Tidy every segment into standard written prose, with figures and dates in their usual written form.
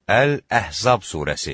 Əl-Əhzab surəsi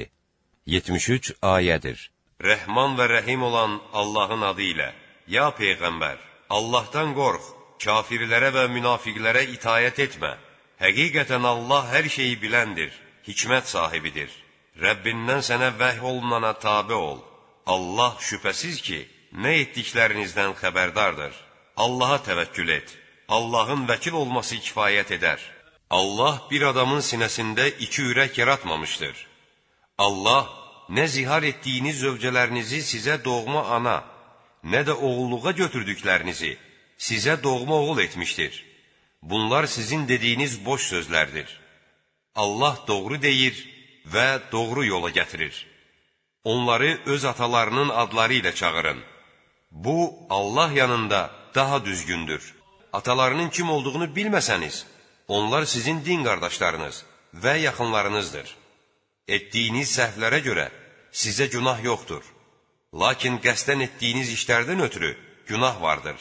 73 ayədir. Rəhman və rəhim olan Allahın adı ilə, ya Peyğəmbər, Allahdan qorx, kafirlərə və münafiqlərə itayət etmə. Həqiqətən Allah hər şeyi biləndir, hikmət sahibidir. Rəbbindən sənə vəhy olunana tabe ol. Allah şübhəsiz ki, nə etdiklərinizdən xəbərdardır. Allaha təvəkkül et. Allahın vəkil olması kifayət edər. Allah bir adamın sinəsində iki ürək yaratmamışdır. Allah nə zihar etdiyiniz zövcələrinizi sizə doğma ana, nə də oğulluğa götürdüklərinizi sizə doğma oğul etmişdir. Bunlar sizin dediyiniz boş sözlərdir. Allah doğru deyir və doğru yola gətirir. Onları öz atalarının adları ilə çağırın. Bu, Allah yanında daha düzgündür. Atalarının kim olduğunu bilməsəniz, onlar sizin din qardaşlarınız və yaxınlarınızdır. Etdiyiniz səhvlərə görə sizə günah yoxdur. Lakin qəsdən etdiyiniz işlərdən ötürü günah vardır.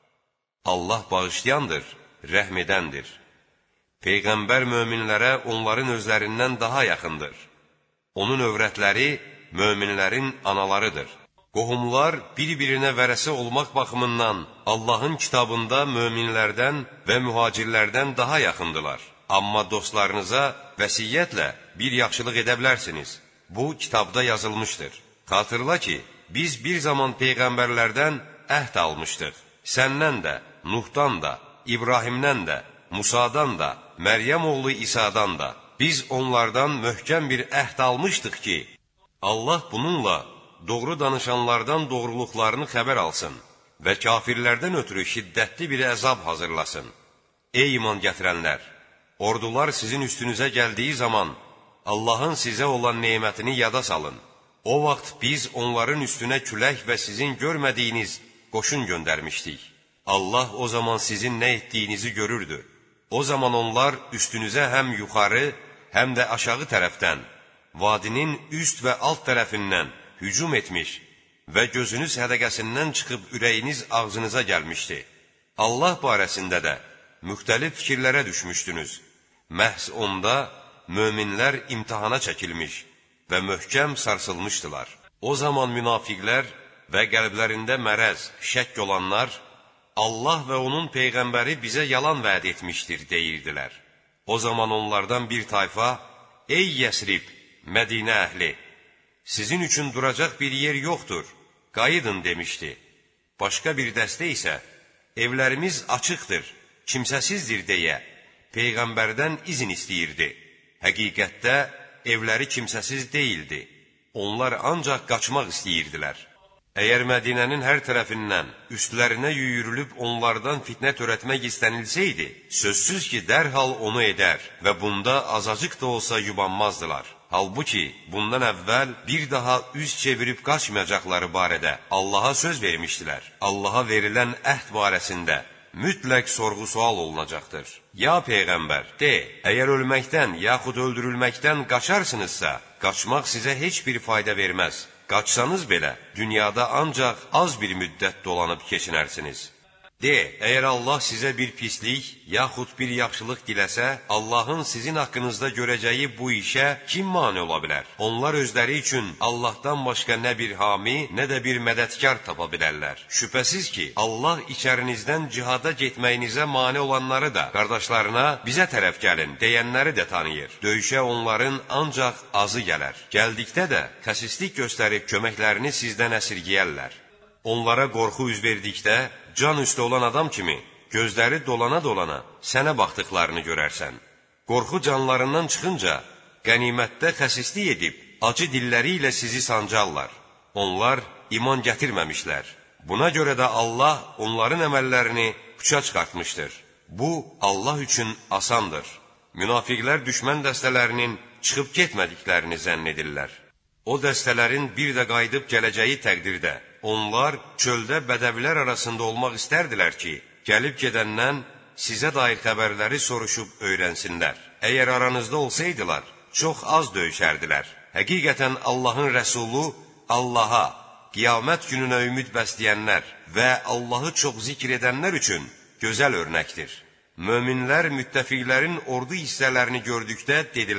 Allah bağışlayandır, rəhm edəndir. Peyğəmbər möminlərə onların özlərindən daha yaxındır. Onun övrətləri möminlərin analarıdır. Qohumlar bir-birinə vərəsə olmaq baxımından Allahın kitabında möminlərdən və mühacirlərdən daha yaxındılar. Amma dostlarınıza vəsiyyətlə bir yaxşılıq edə bilərsiniz. Bu, kitabda yazılmışdır. Xatırla ki, biz bir zaman peyğəmbərlərdən əhd almışdıq. Səndən də, Nuhdan da, İbrahimdən də, Musadan da, Məryəm oğlu İsa'dan da. Biz onlardan möhkəm bir əhd almışdıq ki, Allah bununla doğru danışanlardan doğruluqlarını xəbər alsın və kafirlərdən ötürü şiddətli bir əzab hazırlasın. Ey iman gətirənlər! Ordular sizin üstünüzə gəldiyi zaman Allahın sizə olan nemətini yada salın. O vaxt biz onların üstünə külək və sizin görmədiyiniz qoşun göndərmişdik. Allah o zaman sizin nə etdiyinizi görürdü. O zaman onlar üstünüzə həm yuxarı, həm də aşağı tərəfdən, vadinin üst və alt tərəfindən hücum etmiş və gözünüz hədəqəsindən çıxıb ürəyiniz ağzınıza gəlmişdi. Allah barəsində də müxtəlif fikirlərə düşmüşdünüz. Məhz onda möminlər imtihana çəkilmiş və möhkəm sarsılmışdılar. O zaman münafiqlər və qəlblərində mərəz, şəkk olanlar, Allah və onun Peyğəmbəri bizə yalan vəd etmişdir, deyirdilər. O zaman onlardan bir tayfa, ey Yəsrib, Mədinə əhli, sizin üçün duracaq bir yer yoxdur, qayıdın demişdi. Başqa bir dəstə isə, evlərimiz açıqdır, kimsəsizdir deyə, Peyğəmbərdən izin istəyirdi. Həqiqətdə evləri kimsəsiz deyildi. Onlar ancaq qaçmaq istəyirdilər. Əgər Mədinənin hər tərəfindən üstlərinə yüyürülüb onlardan fitnə törətmək istənilsəydi, sözsüz ki, dərhal onu edər və bunda azacıq da olsa yubanmazdılar. Halbuki, bundan əvvəl bir daha üz çevirib qaçmayacaqları barədə Allaha söz vermişdilər. Allaha verilən əhd barəsində mütləq sorğu-sual olunacaqdır. Ya Peyğəmbər, de, əgər ölməkdən yaxud öldürülməkdən qaçarsınızsa, qaçmaq sizə heç bir fayda verməz. Qaçsanız belə, dünyada ancaq az bir müddət dolanıb keçinərsiniz. De, əgər Allah sizə bir pislik, yaxud bir yaxşılıq diləsə, Allahın sizin haqqınızda görəcəyi bu işə kim mane ola bilər? Onlar özləri üçün Allahdan başqa nə bir hami, nə də bir mədədkar tapa bilərlər. Şübhəsiz ki, Allah içərinizdən cihada getməyinizə mane olanları da, qardaşlarına bizə tərəf gəlin, deyənləri də tanıyır. Döyüşə onların ancaq azı gələr. Gəldikdə də xəsislik göstərib köməklərini sizdən əsirgəyərlər. Onlara qorxu üz verdikdə, can üstə olan adam kimi, gözləri dolana-dolana sənə baxdıqlarını görərsən. Qorxu canlarından çıxınca, qənimətdə xəsislik edib, acı dilləri ilə sizi sancarlar. Onlar iman gətirməmişlər. Buna görə də Allah onların əməllərini puça çıxartmışdır. Bu, Allah üçün asandır. Münafiqlər düşmən dəstələrinin çıxıb getmədiklərini zənn edirlər. O dəstələrin bir də qayıdıb gələcəyi təqdirdə, onlar çöldə bədəvilər arasında olmaq istərdilər ki, gəlib gedəndən sizə dair xəbərləri soruşub öyrənsinlər. Əgər aranızda olsaydılar, çox az döyüşərdilər. Həqiqətən Allahın rəsulu Allaha, qiyamət gününə ümid bəsləyənlər və Allahı çox zikr edənlər üçün gözəl örnəkdir. Möminlər müttəfiqlərin ordu hissələrini gördükdə dedilər,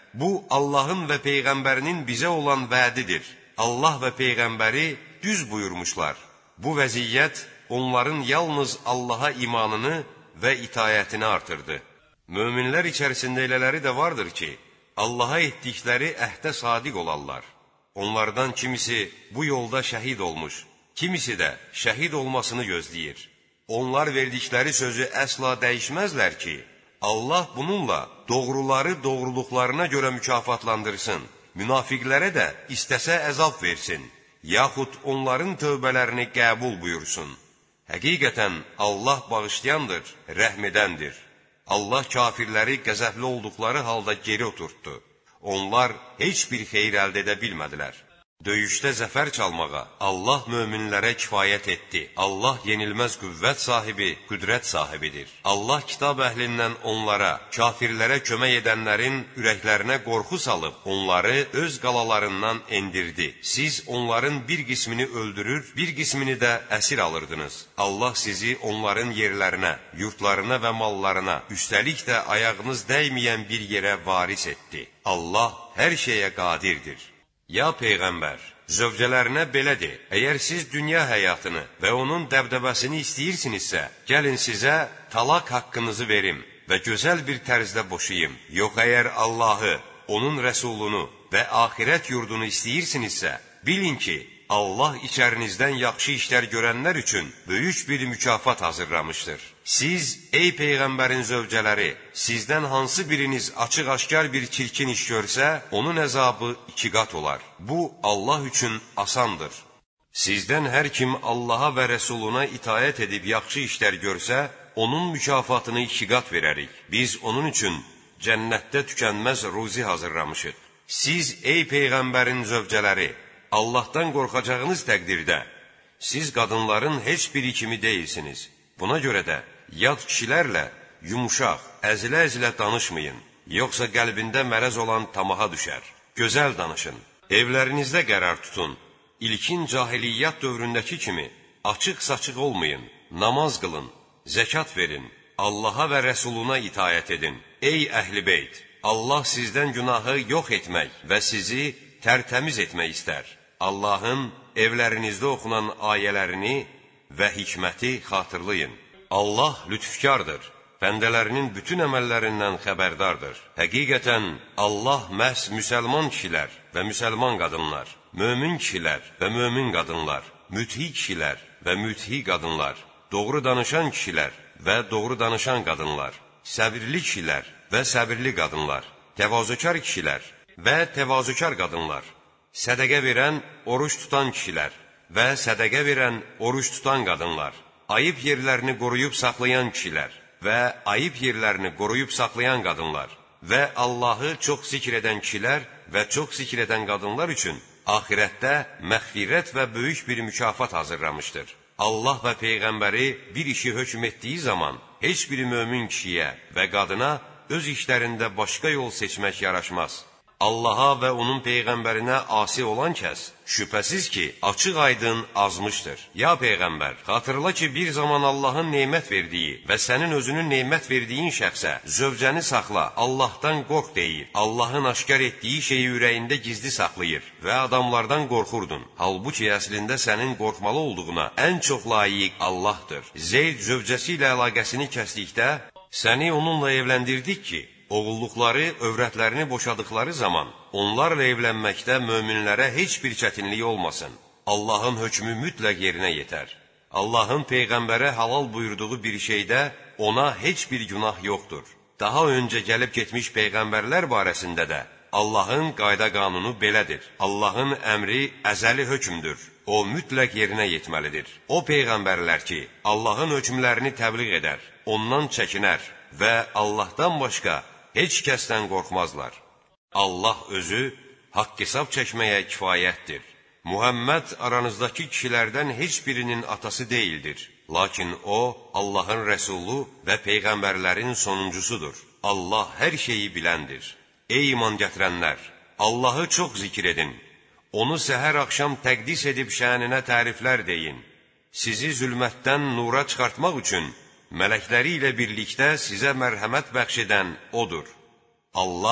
Bu, Allahın və Peyğəmbərinin bizə olan vədidir. Allah və Peyğəmbəri düz buyurmuşlar. Bu vəziyyət onların yalnız Allaha imanını və itayətini artırdı. Möminlər içərisində elələri də vardır ki, Allaha etdikləri əhdə sadiq olarlar. Onlardan kimisi bu yolda şəhid olmuş, kimisi də şəhid olmasını gözləyir. Onlar verdikləri sözü əsla dəyişməzlər ki, Allah bununla doğruları doğruluqlarına görə mükafatlandırsın, münafiqlərə də istəsə əzab versin, yaxud onların tövbələrini qəbul buyursun. Həqiqətən Allah bağışlayandır, rəhm edəndir. Allah kafirləri qəzəbli olduqları halda geri oturtdu. Onlar heç bir xeyir əldə edə bilmədilər. Döyüşdə zəfər çalmağa Allah möminlərə kifayət etdi. Allah yenilməz qüvvət sahibi, qüdrət sahibidir. Allah kitab əhlindən onlara, kafirlərə kömək edənlərin ürəklərinə qorxu salıb, onları öz qalalarından endirdi. Siz onların bir qismini öldürür, bir qismini də əsir alırdınız. Allah sizi onların yerlərinə, yurtlarına və mallarına, üstəlik də ayağınız dəyməyən bir yerə varis etdi. Allah hər şeyə qadirdir. Ya Peyğəmbər, zövcələrinə belə de, əgər siz dünya həyatını və onun dəbdəbəsini istəyirsinizsə, gəlin sizə talaq haqqınızı verim və gözəl bir tərzdə boşayım. Yox, əgər Allahı, onun rəsulunu və axirət yurdunu istəyirsinizsə, bilin ki, Allah içərinizdən yaxşı işlər görənlər üçün böyük bir mükafat hazırlamışdır. Siz, ey Peyğəmbərin zövcələri, sizdən hansı biriniz açıq-aşkar bir çirkin iş görsə, onun əzabı 2 qat olar. Bu, Allah üçün asandır. Sizdən hər kim Allaha və Rəsuluna itayət edib yaxşı işlər görsə, onun mükafatını 2 qat verərik. Biz onun üçün cənnətdə tükənməz ruzi hazırlamışıq. Siz, ey Peyğəmbərin zövcələri, Allahdan qorxacağınız təqdirdə, siz qadınların heç biri kimi deyilsiniz. Buna görə də, yad kişilərlə yumuşaq, əzilə-əzilə danışmayın, yoxsa qəlbində mərəz olan tamaha düşər. Gözəl danışın, evlərinizdə qərar tutun, ilkin cahiliyyat dövründəki kimi açıq-saçıq olmayın, namaz qılın, zəkat verin, Allaha və Rəsuluna itayət edin. Ey əhl-i beyt, Allah sizdən günahı yox etmək və sizi tərtəmiz etmək istər. Allahın evlərinizdə oxunan ayələrini və hikməti xatırlayın. Allah lütfkardır, bəndələrinin bütün əməllərindən xəbərdardır. Həqiqətən, Allah məhz müsəlman kişilər və müsəlman qadınlar, mömin kişilər və mömin qadınlar, müthi kişilər və müthi qadınlar, doğru danışan kişilər və doğru danışan qadınlar, səbirli kişilər və səbirli qadınlar, təvazökar kişilər və təvazökar qadınlar, sədəqə verən, oruç tutan kişilər və sədəqə verən, oruç tutan qadınlar, ayıb yerlərini qoruyub saxlayan kişilər və ayıb yerlərini qoruyub saxlayan qadınlar və Allahı çox zikr edən kişilər və çox zikr edən qadınlar üçün axirətdə məğfirət və böyük bir mükafat hazırlamışdır. Allah və Peyğəmbəri bir işi hökm etdiyi zaman heç bir mömin kişiyə və qadına öz işlərində başqa yol seçmək yaraşmaz. Allaha və onun Peyğəmbərinə asi olan kəs, şübhəsiz ki, açıq-aydın azmışdır. Ya Peyğəmbər, xatırla ki, bir zaman Allahın neymət verdiyi və sənin özünün neymət verdiyin şəxsə, zövcəni saxla, Allahdan qorx deyir. Allahın aşkar etdiyi şeyi ürəyində gizli saxlayır və adamlardan qorxurdun. Halbuki, əslində sənin qorxmalı olduğuna ən çox layiq Allahdır. Zeyd zövcəsi ilə əlaqəsini kəsdikdə, səni onunla evləndirdik ki, oğulluqları, övrətlərini boşadıqları zaman onlarla evlənməkdə möminlərə heç bir çətinlik olmasın. Allahın hökmü mütləq yerinə yetər. Allahın Peyğəmbərə halal buyurduğu bir şeydə ona heç bir günah yoxdur. Daha öncə gəlib getmiş Peyğəmbərlər barəsində də Allahın qayda qanunu belədir. Allahın əmri əzəli hökmdür. O mütləq yerinə yetməlidir. O Peyğəmbərlər ki, Allahın hökmlərini təbliğ edər, ondan çəkinər və Allahdan başqa heç kəsdən qorxmazlar. Allah özü haqq hesab çəkməyə kifayətdir. Muhammed aranızdakı kişilərdən heç birinin atası deyildir. Lakin o, Allahın rəsulu və peyğəmbərlərin sonuncusudur. Allah hər şeyi biləndir. Ey iman gətirənlər! Allahı çox zikr edin. Onu səhər-axşam təqdis edib şəninə təriflər deyin. Sizi zülmətdən nura çıxartmaq üçün mələkləri ilə birlikdə sizə mərhəmət bəxş edən odur. Allah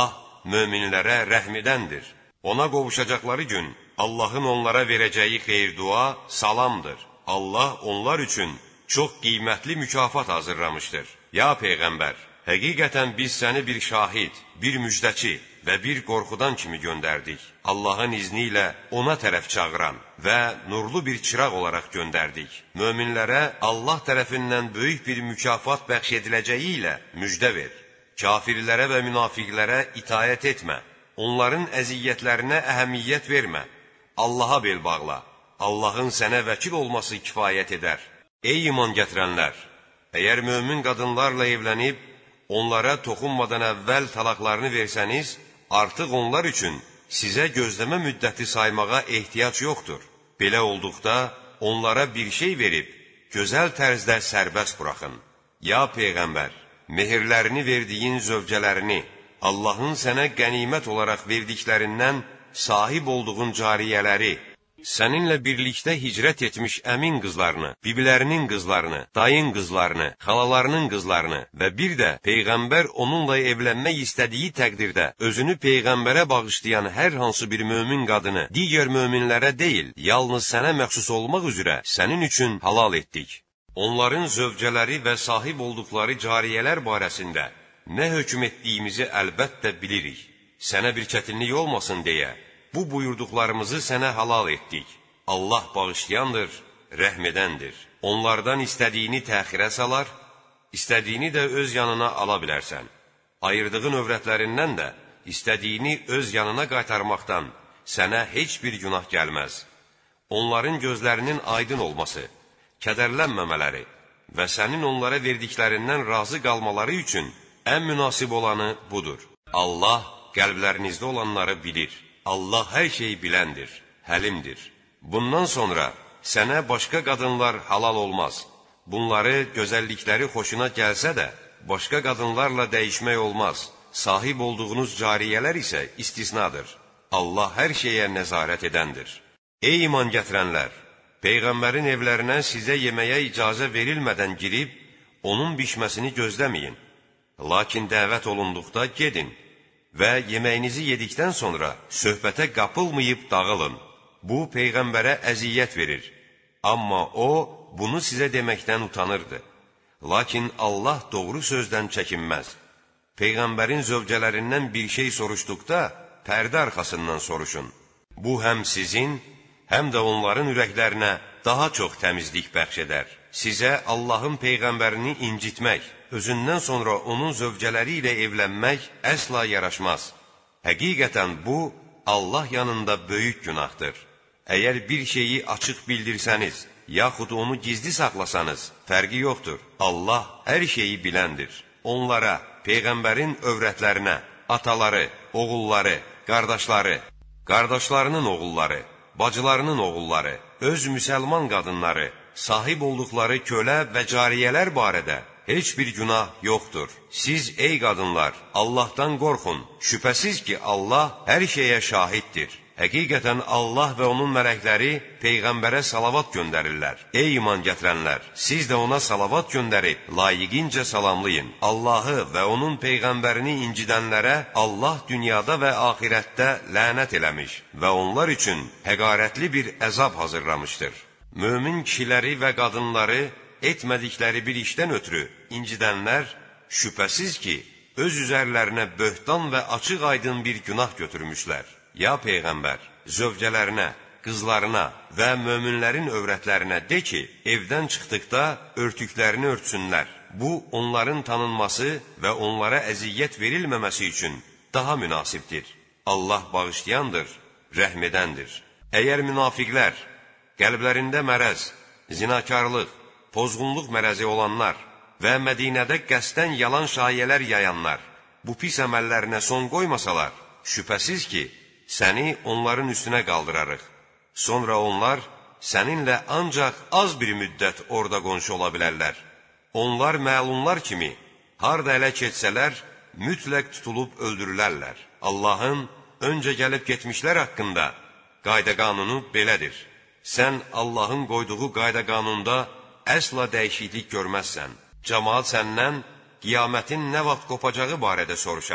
möminlərə rəhm edəndir. Ona qovuşacaqları gün Allahın onlara verəcəyi xeyir-dua salamdır. Allah onlar üçün çox qiymətli mükafat hazırlamışdır. Ya Peyğəmbər, həqiqətən biz səni bir şahid, bir müjdəçi və bir qorxudan kimi göndərdik. Allahın izni ilə ona tərəf çağıran və nurlu bir çıraq olaraq göndərdik. Möminlərə Allah tərəfindən böyük bir mükafat bəxş ediləcəyi ilə müjdə ver. Kafirlərə və münafiqlərə itayət etmə. Onların əziyyətlərinə əhəmiyyət vermə. Allaha bel bağla. Allahın sənə vəkil olması kifayət edər. Ey iman gətirənlər! Əgər mömin qadınlarla evlənib, onlara toxunmadan əvvəl talaqlarını versəniz, artıq onlar üçün sizə gözləmə müddəti saymağa ehtiyac yoxdur. Belə olduqda, onlara bir şey verib, gözəl tərzdə sərbəst buraxın. Ya Peyğəmbər, mehirlərini verdiyin zövcələrini, Allahın sənə qənimət olaraq verdiklərindən sahib olduğun cariyələri, səninlə birlikdə hicrət etmiş əmin qızlarını, bibilərinin qızlarını, dayın qızlarını, xalalarının qızlarını və bir də Peyğəmbər onunla evlənmək istədiyi təqdirdə özünü Peyğəmbərə bağışlayan hər hansı bir mömin qadını digər möminlərə deyil, yalnız sənə məxsus olmaq üzrə sənin üçün halal etdik. Onların zövcələri və sahib olduqları cariyələr barəsində nə hökm etdiyimizi əlbəttə bilirik. Sənə bir çətinlik olmasın deyə bu buyurduqlarımızı sənə halal etdik. Allah bağışlayandır, rəhm edəndir. Onlardan istədiyini təxirə salar, istədiyini də öz yanına ala bilərsən. Ayırdığın övrətlərindən də istədiyini öz yanına qaytarmaqdan sənə heç bir günah gəlməz. Onların gözlərinin aydın olması, kədərlənməmələri və sənin onlara verdiklərindən razı qalmaları üçün ən münasib olanı budur. Allah qəlblərinizdə olanları bilir. Allah hər şeyi biləndir, həlimdir. Bundan sonra sənə başqa qadınlar halal olmaz. Bunları gözəllikləri xoşuna gəlsə də, başqa qadınlarla dəyişmək olmaz. Sahib olduğunuz cariyələr isə istisnadır. Allah hər şeyə nəzarət edəndir. Ey iman gətirənlər! Peyğəmbərin evlərinə sizə yeməyə icazə verilmədən girib, onun bişməsini gözləməyin. Lakin dəvət olunduqda gedin və yeməyinizi yedikdən sonra söhbətə qapılmayıb dağılın. Bu, Peyğəmbərə əziyyət verir. Amma o, bunu sizə deməkdən utanırdı. Lakin Allah doğru sözdən çəkinməz. Peyğəmbərin zövcələrindən bir şey soruşduqda, pərdə arxasından soruşun. Bu, həm sizin, həm də onların ürəklərinə daha çox təmizlik bəxş edər. Sizə Allahın Peyğəmbərini incitmək, özündən sonra onun zövcələri ilə evlənmək əsla yaraşmaz. Həqiqətən bu, Allah yanında böyük günahdır. Əgər bir şeyi açıq bildirsəniz, yaxud onu gizli saxlasanız, fərqi yoxdur. Allah hər şeyi biləndir. Onlara, Peyğəmbərin övrətlərinə, ataları, oğulları, qardaşları, qardaşlarının oğulları, bacılarının oğulları, öz müsəlman qadınları, sahib olduqları kölə və cariyələr barədə heç bir günah yoxdur. Siz, ey qadınlar, Allahdan qorxun. Şübhəsiz ki, Allah hər şeyə şahiddir. Həqiqətən Allah və onun mələkləri Peyğəmbərə salavat göndərirlər. Ey iman gətirənlər, siz də ona salavat göndərib, layiqincə salamlayın. Allahı və onun Peyğəmbərini incidənlərə Allah dünyada və axirətdə lənət eləmiş və onlar üçün həqarətli bir əzab hazırlamışdır. Mömin kişiləri və qadınları etmədikləri bir işdən ötürü incidənlər şübhəsiz ki, öz üzərlərinə böhtan və açıq aydın bir günah götürmüşlər. Ya Peyğəmbər, zövcələrinə, qızlarına və möminlərin övrətlərinə de ki, evdən çıxdıqda örtüklərini örtsünlər. Bu, onların tanınması və onlara əziyyət verilməməsi üçün daha münasibdir. Allah bağışlayandır, rəhm edəndir. Əgər münafiqlər, qəlblərində mərəz, zinakarlıq, pozğunluq mərəzi olanlar və Mədinədə qəsdən yalan şayələr yayanlar bu pis əməllərinə son qoymasalar, şübhəsiz ki, səni onların üstünə qaldırarıq. Sonra onlar səninlə ancaq az bir müddət orada qonşu ola bilərlər. Onlar məlumlar kimi, harda ələ keçsələr, mütləq tutulub öldürülərlər. Allahın öncə gəlib getmişlər haqqında qayda-qanunu belədir. Sən Allahın qoyduğu qayda-qanunda əsla dəyişiklik görməzsən. Cəmaat səndən qiyamətin nə vaxt qopacağı barədə soruşar.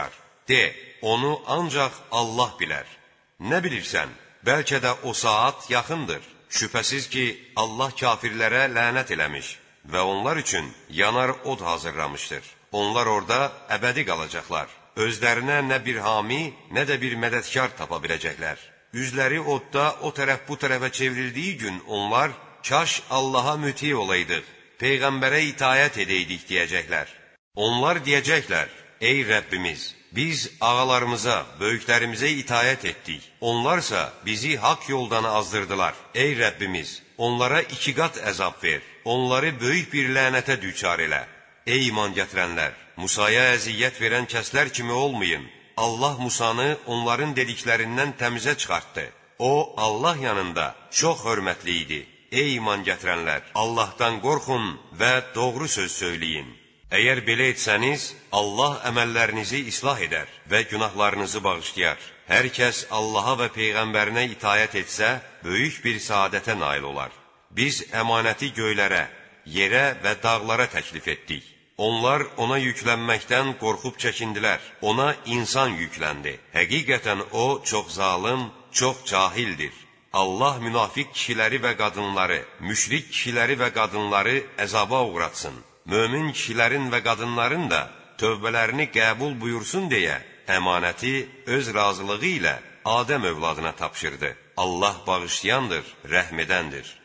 De, onu ancaq Allah bilər. Nə bilirsən, bəlkə də o saat yaxındır. Şübhəsiz ki, Allah kafirlərə lənət eləmiş və onlar üçün yanar od hazırlamışdır. Onlar orada əbədi qalacaqlar. Özlərinə nə bir hami, nə də bir mədədkar tapa biləcəklər. Üzləri odda o tərəf bu tərəfə çevrildiyi gün onlar, kaş Allaha müti olaydıq, Peyğəmbərə itayət edəydik deyəcəklər. Onlar deyəcəklər, ey Rəbbimiz, biz ağalarımıza, böyüklərimizə itayət etdik. Onlarsa bizi haqq yoldan azdırdılar. Ey Rəbbimiz, onlara 2 qat əzab ver. Onları böyük bir lənətə düçar elə. Ey iman gətirənlər, Musaya əziyyət verən kəslər kimi olmayın. Allah Musanı onların dediklərindən təmizə çıxartdı. O, Allah yanında çox hörmətli idi. Ey iman gətirənlər, Allahdan qorxun və doğru söz söyləyin. Əgər belə etsəniz, Allah əməllərinizi islah edər və günahlarınızı bağışlayar. Hər kəs Allaha və Peyğəmbərinə itayət etsə, böyük bir saadətə nail olar. Biz əmanəti göylərə, yerə və dağlara təklif etdik. Onlar ona yüklənməkdən qorxub çəkindilər. Ona insan yükləndi. Həqiqətən o, çox zalım, çox cahildir. Allah münafiq kişiləri və qadınları, müşrik kişiləri və qadınları əzaba uğratsın. Mömin kişilərin və qadınların da tövbələrini qəbul buyursun deyə əmanəti öz razılığı ilə Adəm övladına tapşırdı. Allah bağışlayandır, rəhm edəndir.